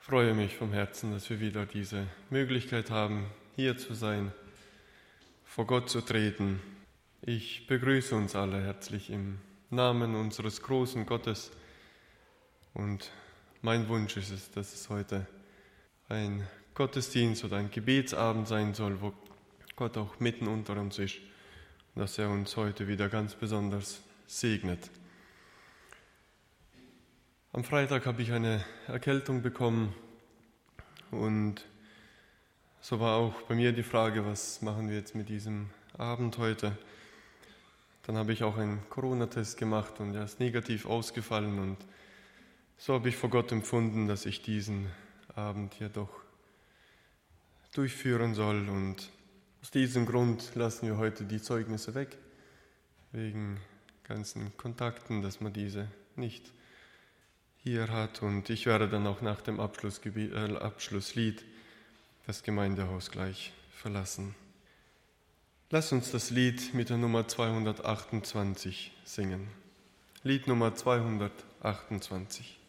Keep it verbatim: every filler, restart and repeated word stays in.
Ich freue mich vom Herzen, dass wir wieder diese Möglichkeit haben, hier zu sein, vor Gott zu treten. Ich begrüße uns alle herzlich im Namen unseres großen Gottes und mein Wunsch ist es, dass es heute ein Gottesdienst oder ein Gebetsabend sein soll, wo Gott auch mitten unter uns ist und dass er uns heute wieder ganz besonders segnet. Am Freitag habe ich eine Erkältung bekommen und so war auch bei mir die Frage, was machen wir jetzt mit diesem Abend heute? Dann habe ich auch einen Corona-Test gemacht und er ist negativ ausgefallen und so habe ich vor Gott empfunden, dass ich diesen Abend hier doch durchführen soll und aus diesem Grund lassen wir heute die Zeugnisse weg, wegen ganzen Kontakten, dass man diese nicht hier hat und ich werde dann auch nach dem Abschlussgebiet, äh, Abschlusslied das Gemeindehaus gleich verlassen. Lass uns das Lied mit der Nummer zweihundertachtundzwanzig singen. Lied Nummer zweihundertachtundzwanzig.